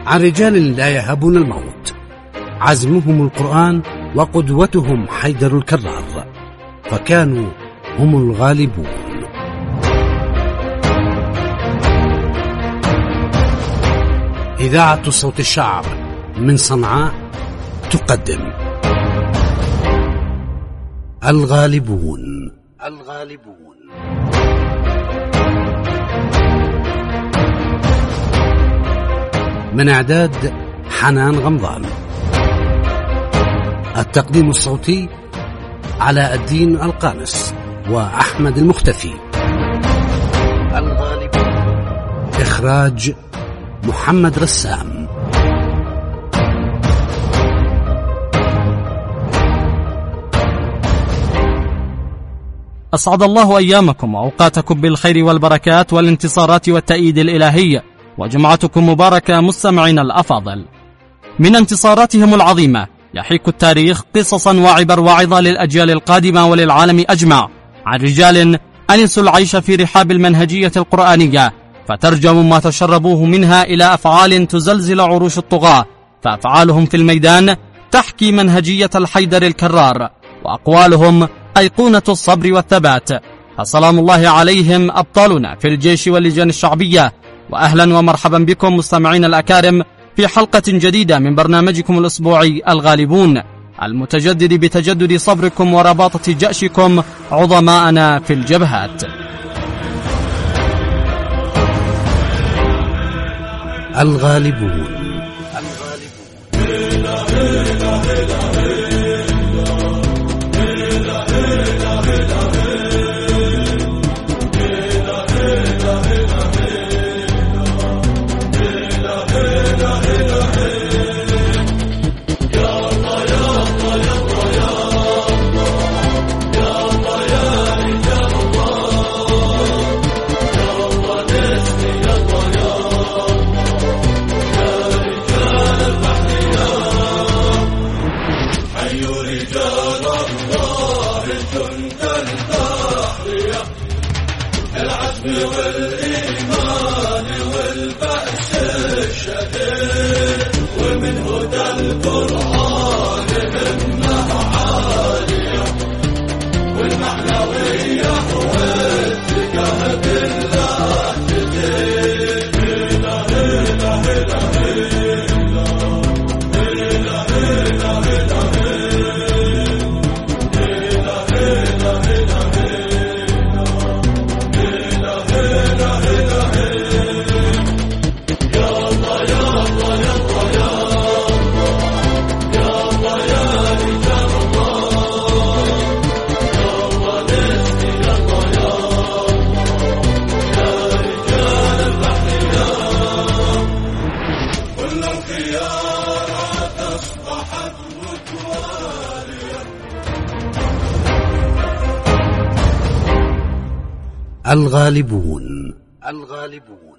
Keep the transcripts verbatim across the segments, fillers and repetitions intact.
عن رجال لا يهابون الموت، عزمهم القرآن وقدوتهم حيدر الكرار، فكانوا هم الغالبون. إذاعة صوت الشعب من صنعاء تقدم الغالبون. الغالبون من إعداد حنان غمضان، التقديم الصوتي علاء الدين القانس وأحمد المختفي، الغالبون إخراج محمد رسام. أسعد الله أيامكم وأوقاتكم بالخير والبركات والانتصارات والتأييد الإلهي، وجمعتكم مباركة مستمعين الأفاضل. من انتصاراتهم العظيمة يحيك التاريخ قصصا وعبر واعظة للأجيال القادمة وللعالم أجمع، عن رجال أنسوا العيش في رحاب المنهجية القرآنية، فترجموا ما تشربوه منها إلى أفعال تزلزل عروش الطغاة، فأفعالهم في الميدان تحكي منهجية الحيدر الكرار، وأقوالهم أيقونة الصبر والثبات. فسلام الله عليهم أبطالنا في الجيش واللجان الشعبية. وأهلا ومرحبا بكم مستمعين الأكارم في حلقة جديدة من برنامجكم الأسبوعي الغالبون، المتجدد بتجدد صبركم ورباطة جأشكم عظماءنا في الجبهات. الغالبون. الغالبون. الغالبون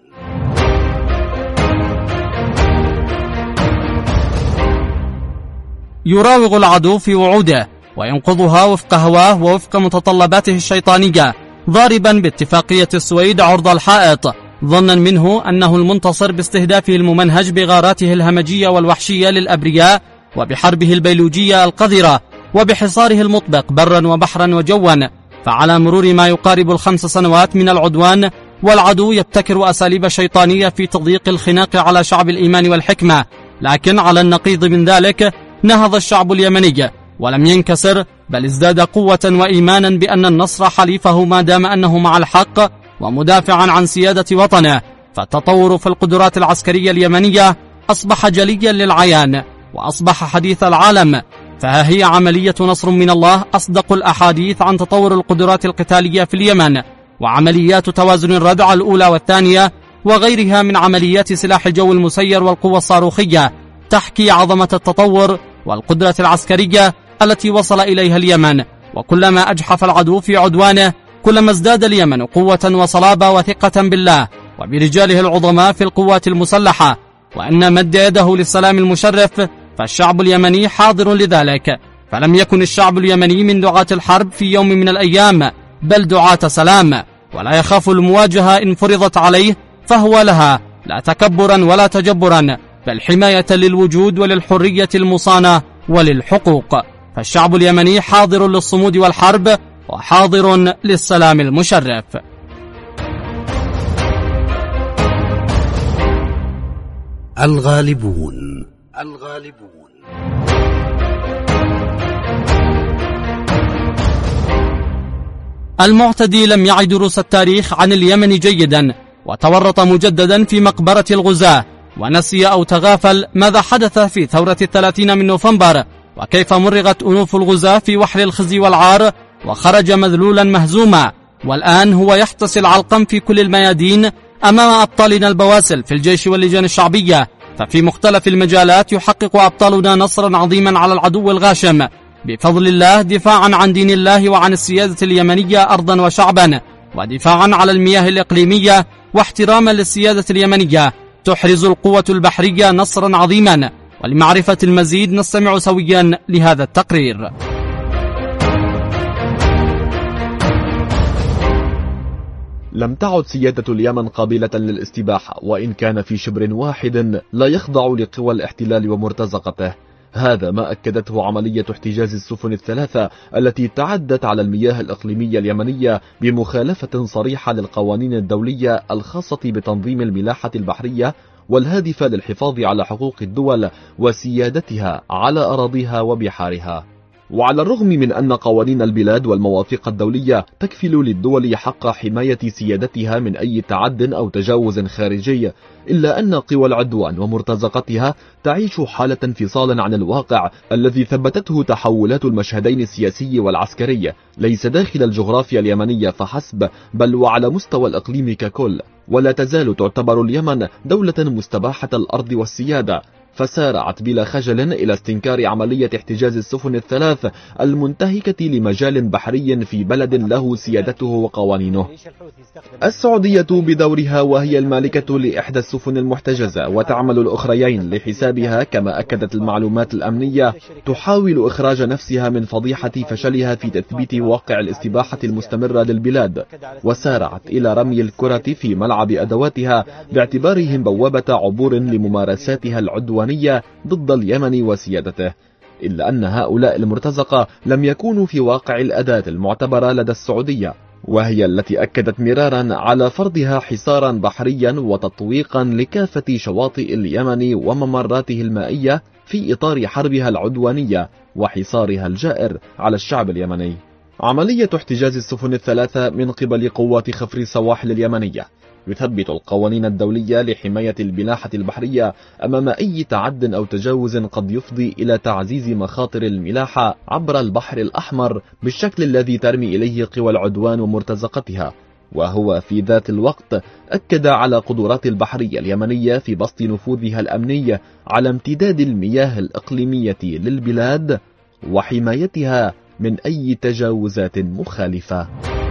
يراوغ العدو في وعوده وينقضها وفق هواه ووفق متطلباته الشيطانية، ضاربا باتفاقية السويد عرض الحائط، ظنا منه أنه المنتصر باستهدافه الممنهج بغاراته الهمجية والوحشية للأبرياء، وبحربه البيلوجية القذرة، وبحصاره المطبق برا وبحرا وجوا. فعلى مرور ما يقارب الخمس سنوات من العدوان، والعدو يبتكر أساليب شيطانية في تضييق الخناق على شعب الإيمان والحكمة، لكن على النقيض من ذلك نهض الشعب اليمني ولم ينكسر، بل ازداد قوة وإيمانا بأن النصر حليفه ما دام أنه مع الحق ومدافعا عن سيادة وطنه. فالتطور في القدرات العسكرية اليمنية أصبح جليا للعيان وأصبح حديث العالم، فها هي عملية نصر من الله أصدق الأحاديث عن تطور القدرات القتالية في اليمن، وعمليات توازن الردع الأولى والثانية وغيرها من عمليات سلاح الجو المسير والقوة الصاروخية تحكي عظمة التطور والقدرة العسكرية التي وصل إليها اليمن. وكلما أجحف العدو في عدوانه كلما ازداد اليمن قوة وصلابة وثقة بالله وبرجاله العظماء في القوات المسلحة، وأن مد يده للسلام المشرف فالشعب اليمني حاضر لذلك. فلم يكن الشعب اليمني من دعاة الحرب في يوم من الأيام، بل دعاة سلام، ولا يخاف المواجهة إن فرضت عليه، فهو لها لا تكبرا ولا تجبرا، بل حماية للوجود وللحرية المصانة وللحقوق. فالشعب اليمني حاضر للصمود والحرب وحاضر للسلام المشرف. الغالبون الغالبون المعتدي لم يعي دروس التاريخ عن اليمن جيدا، وتورط مجددا في مقبرة الغزاة، ونسي أو تغافل ماذا حدث في ثورة الثلاثين من نوفمبر، وكيف مرغت أنوف الغزاة في وحل الخزي والعار، وخرج مذلولا مهزوما. والآن هو يحتسي العلقم في كل الميادين أمام أبطالنا البواسل في الجيش واللجان الشعبية. ففي مختلف المجالات يحقق أبطالنا نصرا عظيما على العدو الغاشم بفضل الله، دفاعا عن دين الله وعن السيادة اليمنية أرضا وشعبا، ودفاعا على المياه الإقليمية واحتراما للسيادة اليمنية. تحرز القوة البحرية نصرا عظيما. ولمعرفة المزيد نستمع سويا لهذا التقرير. لم تعد سيادة اليمن قابلة للاستباحة، وإن كان في شبر واحد لا يخضع لقوى الاحتلال ومرتزقته. هذا ما أكدته عملية احتجاز السفن الثلاثة التي تعدت على المياه الإقليمية اليمنية بمخالفة صريحة للقوانين الدولية الخاصة بتنظيم الملاحة البحرية والهادفة للحفاظ على حقوق الدول وسيادتها على أراضيها وبحارها. وعلى الرغم من أن قوانين البلاد والمواثيق الدولية تكفل للدول حق حماية سيادتها من أي تعد أو تجاوز خارجي، إلا أن قوى العدوان ومرتزقتها تعيش حالة انفصال عن الواقع الذي ثبتته تحولات المشهدين السياسي والعسكري، ليس داخل الجغرافيا اليمنية فحسب، بل وعلى مستوى الإقليم ككل. ولا تزال تعتبر اليمن دولة مستباحة الأرض والسيادة، فسارعت بلا خجل إلى استنكار عملية احتجاز السفن الثلاث المنتهكة لمجال بحري في بلد له سيادته وقوانينه. السعودية بدورها وهي المالكة لإحدى السفن المحتجزة وتعمل الأخريين لحسابها، كما أكدت المعلومات الأمنية، تحاول إخراج نفسها من فضيحة فشلها في تثبيت واقع الاستباحة المستمرة للبلاد، وسارعت إلى رمي الكرة في ملعب أدواتها باعتبارهم بوابة عبور لممارساتها العدوانية ضد اليمن وسيادته. إلا أن هؤلاء المرتزقة لم يكونوا في واقع الأداة المعتبرة لدى السعودية، وهي التي أكدت مرارا على فرضها حصارا بحريا وتطويقا لكافة شواطئ اليمن وممراته المائية في إطار حربها العدوانية وحصارها الجائر على الشعب اليمني. عملية احتجاز السفن الثلاثة من قبل قوات خفر السواحل اليمنية يثبت القوانين الدولية لحماية الملاحة البحرية أمام أي تعد أو تجاوز قد يفضي إلى تعزيز مخاطر الملاحة عبر البحر الأحمر بالشكل الذي ترمي إليه قوى العدوان ومرتزقتها. وهو في ذات الوقت أكد على قدرات البحرية اليمنية في بسط نفوذها الأمني على امتداد المياه الإقليمية للبلاد وحمايتها من أي تجاوزات مخالفة.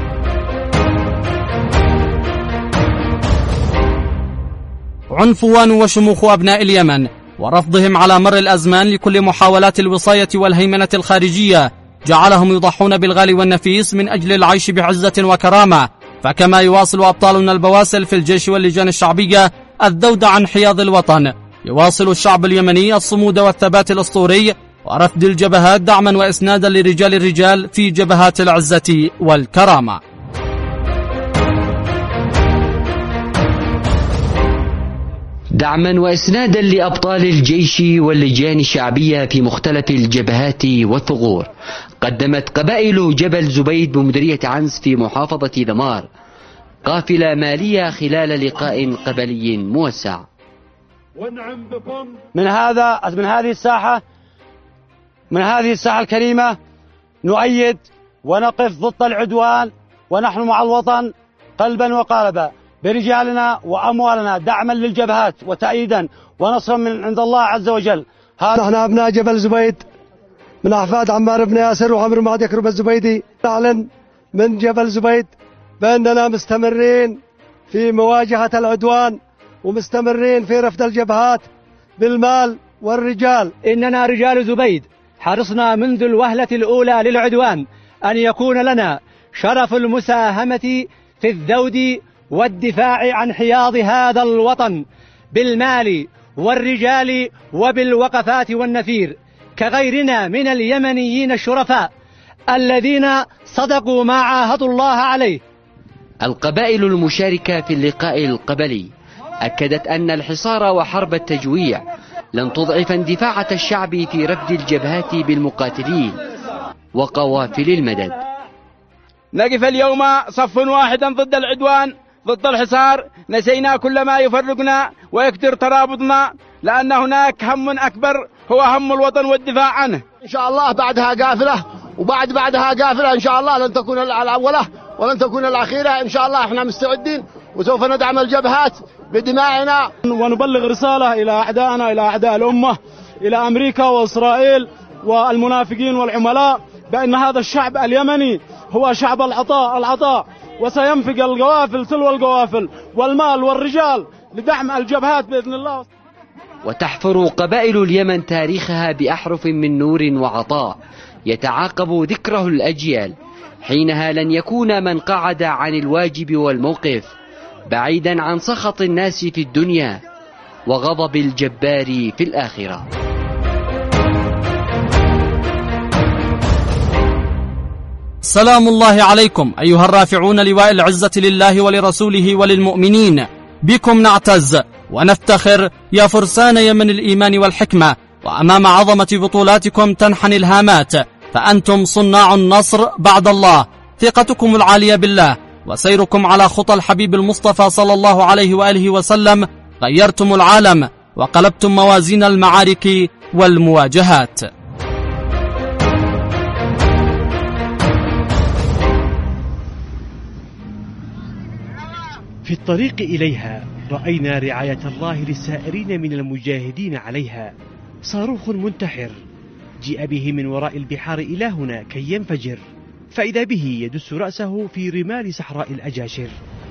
عنفوان وشموخ أبناء اليمن ورفضهم على مر الأزمان لكل محاولات الوصاية والهيمنة الخارجية جعلهم يضحون بالغالي والنفيس من أجل العيش بعزة وكرامة. فكما يواصل أبطالنا البواسل في الجيش واللجان الشعبية الذود عن حياض الوطن، يواصل الشعب اليمني الصمود والثبات الأسطوري ورفد الجبهات دعما وإسنادا لرجال الرجال في جبهات العزة والكرامة. دعما وإسنادا لأبطال الجيش واللجان الشعبية في مختلف الجبهات والثغور، قدمت قبائل جبل زبيد بمديرية عنس في محافظة ذمار قافلة مالية خلال لقاء قبلي موسع. من هذا من هذه الساحة من هذه الساحة الكريمة نؤيد ونقف ضد العدوان، ونحن مع الوطن قلبا وقالبا برجالنا وأموالنا، دعما للجبهات وتأييدا ونصرا من عند الله عز وجل. نحن أبناء جبل زبيد من أحفاد عمار بن ياسر وعمر بن يكرب الزبيدي، نعلن من جبل زبيد بأننا مستمرين في مواجهة العدوان ومستمرين في رفض الجبهات بالمال والرجال. إننا رجال زبيد حرصنا منذ الوهلة الأولى للعدوان أن يكون لنا شرف المساهمة في الذود والدفاع عن حياض هذا الوطن بالمال والرجال وبالوقفات والنفير، كغيرنا من اليمنيين الشرفاء الذين صدقوا ما عاهدوا الله عليه. القبائل المشاركة في اللقاء القبلي أكدت أن الحصار وحرب التجويع لن تضعف اندفاعة الشعب في رفض الجبهات بالمقاتلين وقوافل المدد. نقف اليوم صف واحدا ضد العدوان، ضد الحصار. نسينا كل ما يفرقنا ويكثر ترابطنا، لأن هناك هم أكبر هو هم الوطن والدفاع عنه. إن شاء الله بعدها قافلة، وبعد بعدها قافلة إن شاء الله، لن تكون الأولى ولن تكون الأخيرة إن شاء الله. إحنا مستعدين وسوف ندعم الجبهات بدمائنا، ونبلغ رسالة إلى أعدائنا، إلى أعداء الأمة، إلى أمريكا وإسرائيل والمنافقين والعملاء، بأن هذا الشعب اليمني هو شعب العطاء العطاء، وسينفق القوافل تلو القوافل والمال والرجال لدعم الجبهات بإذن الله. وتحفر قبائل اليمن تاريخها بأحرف من نور وعطاء يتعاقب ذكره الأجيال، حينها لن يكون من قعد عن الواجب والموقف، بعيدا عن سخط الناس في الدنيا وغضب الجبار في الآخرة. سلام الله عليكم أيها الرافعون لواء العزة لله ولرسوله وللمؤمنين، بكم نعتز ونفتخر يا فرسان يمن الإيمان والحكمة، وأمام عظمة بطولاتكم تنحني الهامات، فأنتم صناع النصر بعد الله. ثقتكم العالية بالله وسيركم على خطى الحبيب المصطفى صلى الله عليه وآله وسلم غيرتم العالم وقلبتم موازين المعارك والمواجهات. في الطريق إليها رأينا رعاية الله للسائرين من المجاهدين عليها. صاروخ منتحر جيء به من وراء البحار إلى هنا كي ينفجر، فإذا به يدس رأسه في رمال صحراء الأجاشر.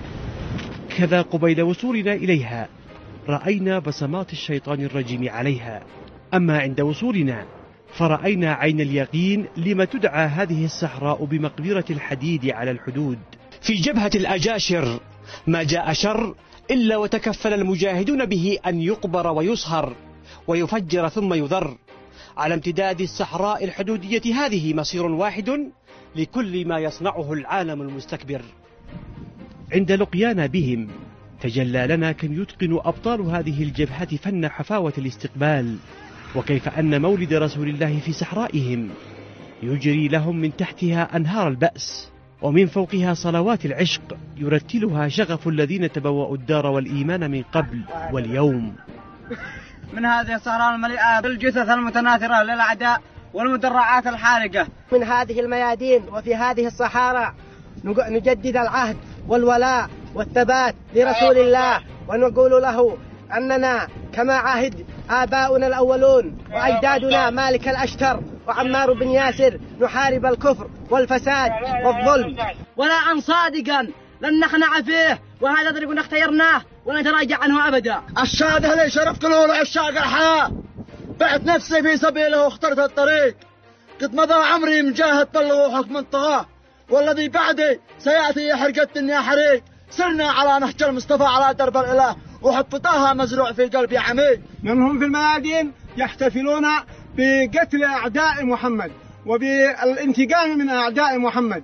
كذا قبيل وصولنا إليها رأينا بصمات الشيطان الرجيم عليها. أما عند وصولنا فرأينا عين اليقين لما تدعى هذه الصحراء بمقدرة الحديد على الحدود. في جبهة الأجاشر ما جاء شر إلا وتكفل المجاهدون به أن يقبر ويصهر ويفجر ثم يذر. على امتداد الصحراء الحدودية هذه مصير واحد لكل ما يصنعه العالم المستكبر. عند لقيانا بهم تجلى لنا كم يتقن أبطال هذه الجبهات فن حفاوة الاستقبال، وكيف أن مولد رسول الله في صحرائهم يجري لهم من تحتها أنهار البأس، ومن فوقها صلوات العشق يرتلها شغف الذين تبوأوا الدار والإيمان من قبل واليوم. من هذه الصحراء المليئة بالجثث المتناثرة للأعداء والمدرعات الحارقة، من هذه الميادين وفي هذه الصحارى نجدد العهد والولاء والثبات لرسول الله، ونقول له أننا كما عهد آباؤنا الأولون وأجدادنا مالك الأشتر وعمار بن ياسر نحارب الكفر والفساد والظلم، ولا عن صادقا لن نخنع فيه، وهذا طريق اختيرناه ولن نتراجع عنه أبدا. الشهادة لي شرف كل عشاق الحياة، بعت نفسي في سبيله واخترت الطريق، قد مضى عمري مجاهد طلغوا حكم الطغاة، والذي بعدي سيأتي حرقة الدنيا حريق. سرنا على نهج المصطفى على درب الإله، وحب طه مزروع في قلبي عميق. منهم في الميادين يحتفلون بقتل أعداء محمد وبالانتقام من أعداء محمد.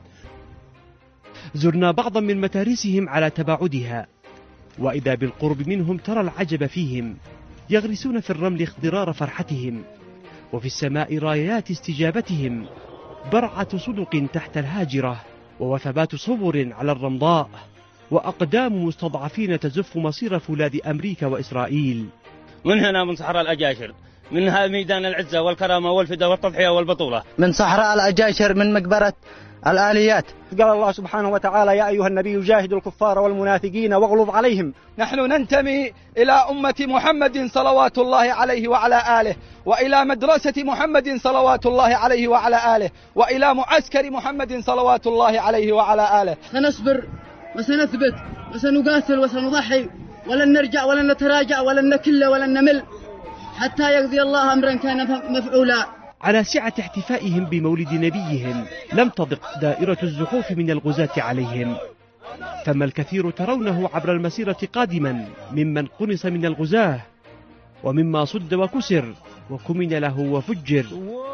زرنا بعضا من متارسهم على تباعدها، وإذا بالقرب منهم ترى العجب فيهم، يغرسون في الرمل اخضرار فرحتهم، وفي السماء رايات استجابتهم، برعة صدق تحت الهاجرة، ووثبات صبر على الرمضاء، وأقدام مستضعفين تزف مصير فولاذ أمريكا وإسرائيل. من هنا من صحراء الأجاشر، منها ميدان العزة والكرامة والفداء والتضحية والبطولة. من صحراء الأجاشر من مقبرة الآليات. قال الله سبحانه وتعالى: يا أيها النبي جاهد الكفار والمنافقين واغلظ عليهم. نحن ننتمي إلى أمة محمد صلوات الله عليه وعلى آله، وإلى مدرسة محمد صلوات الله عليه وعلى آله، وإلى معسكر محمد صلوات الله عليه وعلى آله. سنصبر وسنثبت وسنقاتل وسنضحي، ولن نرجع ولن نتراجع ولن نكل ولن نمل حتى يقضي الله أمرا كان مفعولا. على سعة احتفائهم بمولد نبيهم لم تضق دائرة الزحوف من الغزاة عليهم، ثم الكثير ترونه عبر المسيرة قادما ممن قنص من الغزاة، ومما صد وكسر وكمن له وفجر،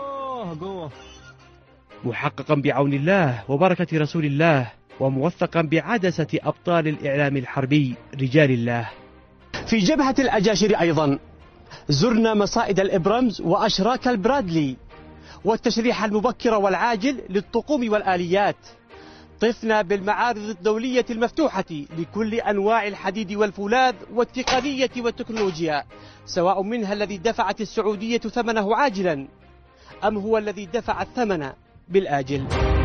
محققا بعون الله وبركة رسول الله، وموثقا بعدسة أبطال الإعلام الحربي رجال الله. في جبهة الأجاشر أيضا زرنا مصائد الإبرمز وأشراك البرادلي والتشريح المبكر والعاجل للطقوم والآليات. طفنا بالمعارض الدولية المفتوحة لكل أنواع الحديد والفولاذ والتقنية والتكنولوجيا، سواء منها الذي دفعت السعودية ثمنه عاجلا أم هو الذي دفع الثمن بالآجل.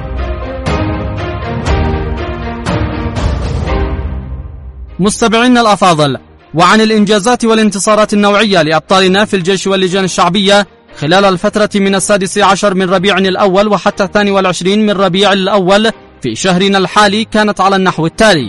مستمعينا الأفاضل، وعن الإنجازات والانتصارات النوعية لأبطالنا في الجيش واللجان الشعبية خلال الفترة من السادس عشر من ربيع الأول وحتى الثاني والعشرين من ربيع الأول في شهرنا الحالي كانت على النحو التالي: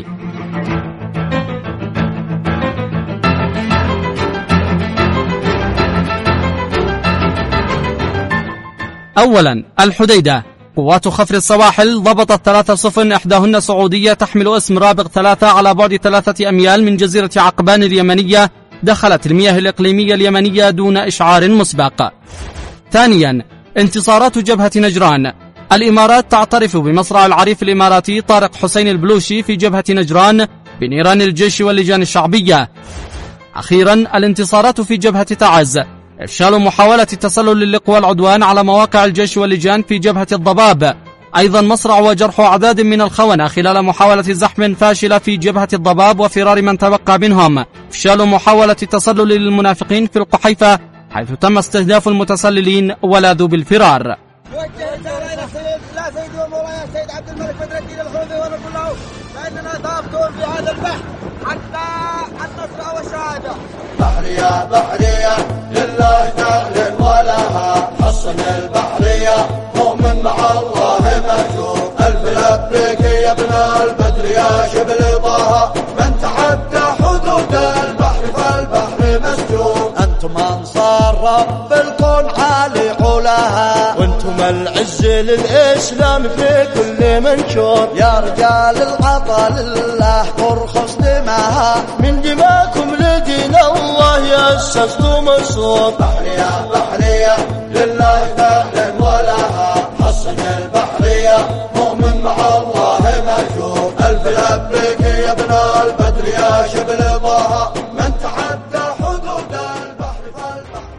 أولا، الحديدة، قوات خفر السواحل ضبطت ثلاث سفن إحداهن سعودية تحمل اسم رابغ ثلاثة على بعد ثلاثة أميال من جزيرة عقبان اليمنية، دخلت المياه الإقليمية اليمنية دون إشعار مسبق. ثانيا، انتصارات جبهة نجران، الإمارات تعترف بمصرع العريف الإماراتي طارق حسين البلوشي في جبهة نجران بنيران الجيش واللجان الشعبية. أخيرا، الانتصارات في جبهة تعز، إفشال محاولة تسلل لقوى العدوان على مواقع الجيش واللجان في جبهة الضباب، أيضا مصرع وجرح أعداد من الخونة خلال محاولة زحف فاشلة في جبهة الضباب وفرار من تبقى منهم، إفشال محاولة تسلل للمنافقين في القحيفة حيث تم استهداف المتسللين ولاذوا بالفرار. وجه رسالة إلى سيدي ومولاي السيد عبد الملك بدر الدين الخلفي ونقول له فإننا ضابطون في هذا البحر حتى النصر والشهادة. بحرية بحرية لله نعلن ولها، حصن البحرية مؤمن مع الله مهجور. ألف لبيك يا ابن البدر يا شبل طه، من تعدى حدود البحر فالبحر مسجون. أنتم أنصار رب الكون عالي علاها، وانتم العز للإسلام في كل منشور. يا رجال العطا لله ترخص دماها، من دماكم لدين الله يسستم الصوت. بحرية بحرية لله نعلن ولها، حصن البحرية مؤمن مع الله مهجور. ألف لبيك يا ابن البدر يا شبل طه، من تعدى حدود البحر فالبحر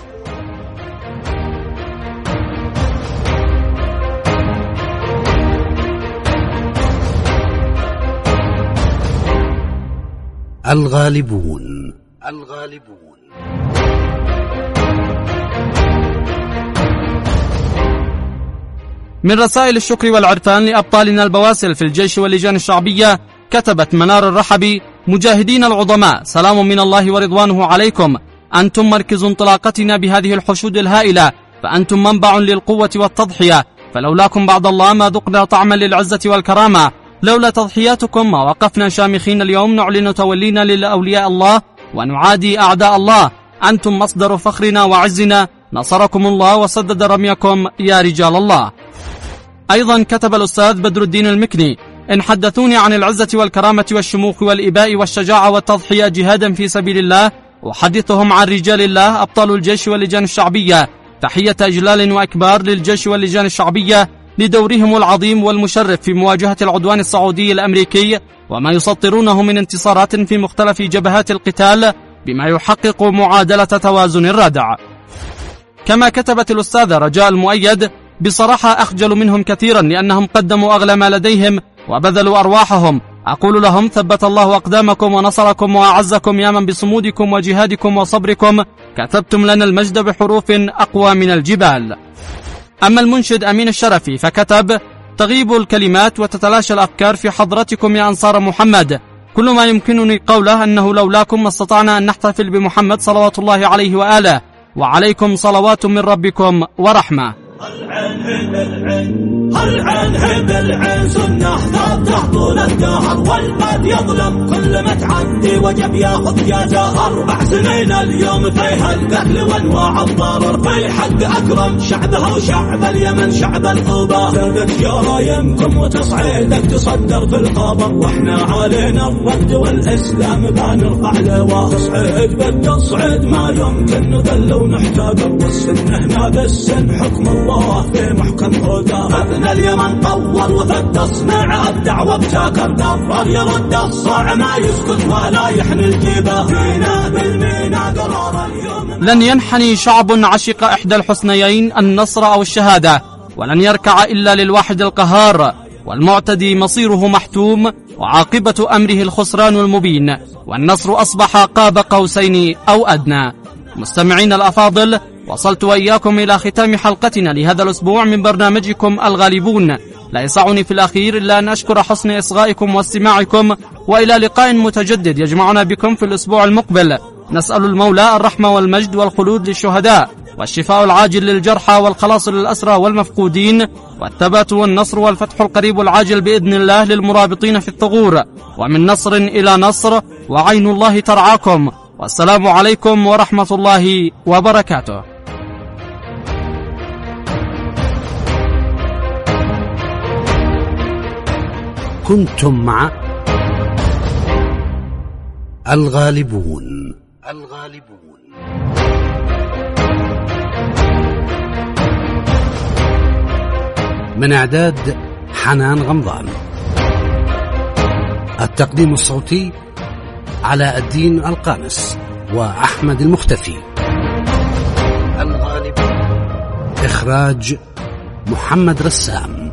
الغالبون. الغالبون من رسائل الشكر والعرفان لأبطالنا البواسل في الجيش واللجان الشعبية، كتبت منار الرحبي: مجاهدين العظماء، سلام من الله ورضوانه عليكم، أنتم مركز انطلاقتنا بهذه الحشود الهائلة، فأنتم منبع للقوة والتضحية، فلولاكم بعد الله ما ذقنا طعما للعزة والكرامة، لولا تضحياتكم ما وقفنا شامخين اليوم نعلن تولينا للأولياء الله ونعادي أعداء الله، أنتم مصدر فخرنا وعزنا، نصركم الله وسدد رميكم يا رجال الله. أيضا كتب الأستاذ بدر الدين المكني: إن حدثوني عن العزة والكرامة والشموخ والإباء والشجاعة والتضحية جهادا في سبيل الله، أحدثهم عن رجال الله أبطال الجيش واللجان الشعبية، تحية إجلال وإكبار للجيش واللجان الشعبية لدورهم العظيم والمشرف في مواجهة العدوان السعودي الأمريكي وما يسطرونه من انتصارات في مختلف جبهات القتال بما يحقق معادلة توازن الردع. كما كتبت الأستاذة رجاء المؤيد: بصراحة أخجل منهم كثيرا لأنهم قدموا أغلى ما لديهم وبذلوا أرواحهم، أقول لهم ثبت الله أقدامكم ونصركم وأعزكم يا من بصمودكم وجهادكم وصبركم كتبتم لنا المجد بحروف أقوى من الجبال. أما المنشد أمين الشرفي فكتب: تغيب الكلمات وتتلاشى الأفكار في حضرتكم يا أنصار محمد، كل ما يمكنني قوله أنه لولاكم ما استطعنا أن نحتفل بمحمد صلوات الله عليه وآله، وعليكم صلوات من ربكم ورحمة. هل عنهم العين هل عنهم العين سنة ثبته طول الدهر والباد يظلم كل ما تعدي وجب ياخذ جزاء. أربع سنين اليوم فيها القتل وانواع الضرر في حق أكرم شعبها وشعب اليمن شعب الغوبة. زادت جرايمكم وتصعيدك تصدر في الخبر واحنا علينا الرد والإسلام بنرفع لواء. تصعيد بالتصعيد ما يمكن نذل ونحتقر والسن هنا بالسن حكم الله في محكم هدى. ابن اليمن طور وفد تصنيع الدعوة بشاكر قرر يرد الصاع ما يسكت ولا يحني الجباه. فينا بالمينا قرار اليوم لن ينحني شعب عشق إحدى الحسنيين النصر أو الشهادة، ولن يركع إلا للواحد القهار، والمعتدي مصيره محتوم وعاقبة أمره الخسران المبين، والنصر أصبح قاب قوسين أو أدنى. مستمعين الأفاضل، وصلت وإياكم إلى ختام حلقتنا لهذا الأسبوع من برنامجكم الغالبون. لا يسعني في الأخير إلا أن أشكر حسن إصغائكم واستماعكم، وإلى لقاء متجدد يجمعنا بكم في الأسبوع المقبل. نسأل المولى الرحمة والمجد والخلود للشهداء، والشفاء العاجل للجرحى، والخلاص للأسرى والمفقودين، والثبات والنصر والفتح القريب العاجل بإذن الله للمرابطين في الثغور. ومن نصر إلى نصر، وعين الله ترعاكم. والسلام عليكم ورحمة الله وبركاته. كنتم مع الغالبون. الغالبون من إعداد حنان غمضان، التقديم الصوتي علاء الدين القامس وأحمد المختفي، الغالبون إخراج محمد رسام.